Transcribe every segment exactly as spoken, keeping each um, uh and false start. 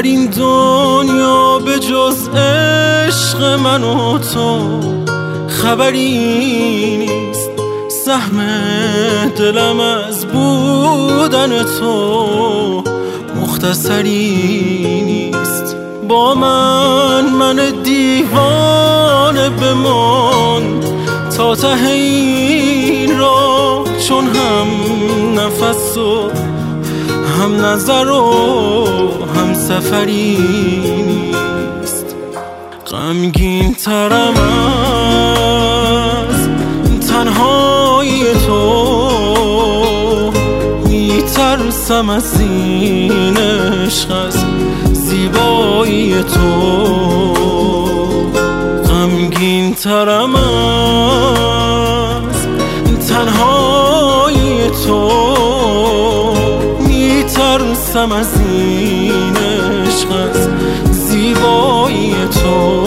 در این دنیا به جز عشق من و تو خبری نیست. سهم دلم از بودن تو مختصری نیست. با من من دیوانه بمان تا ته این را، چون هم نفس و هم نظر و هم سفری نیست. غمگین ترم از تنهایی تو، میترسم از این عشق از زیبایی تو. غمگین ترم از تنهایی تو، میترسم از این عشق از زیبایی تو.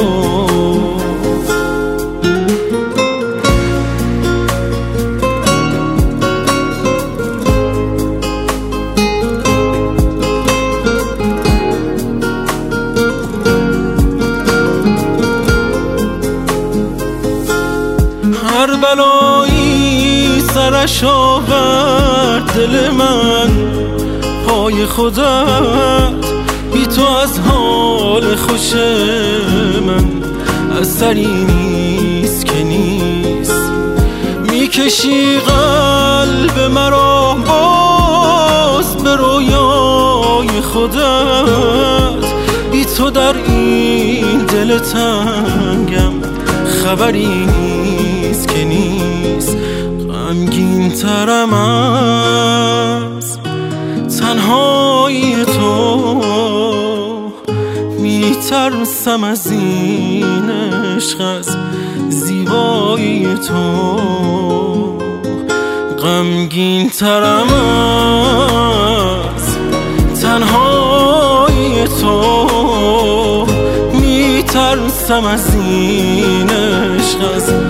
هر بلایی سرش آورد دل من، پای خودت بی تو از حال خوش من اثری نیست که نیست. میکشی قلب مرا باز به رویای خودت، بی تو در این دل تنگم خبری نیست که نیست. غمگین ترم از تنهایی تو، میترسم از این عشق از زیبایی تو. غمگین ترم از تنهایی تو، میترسم از این عشق از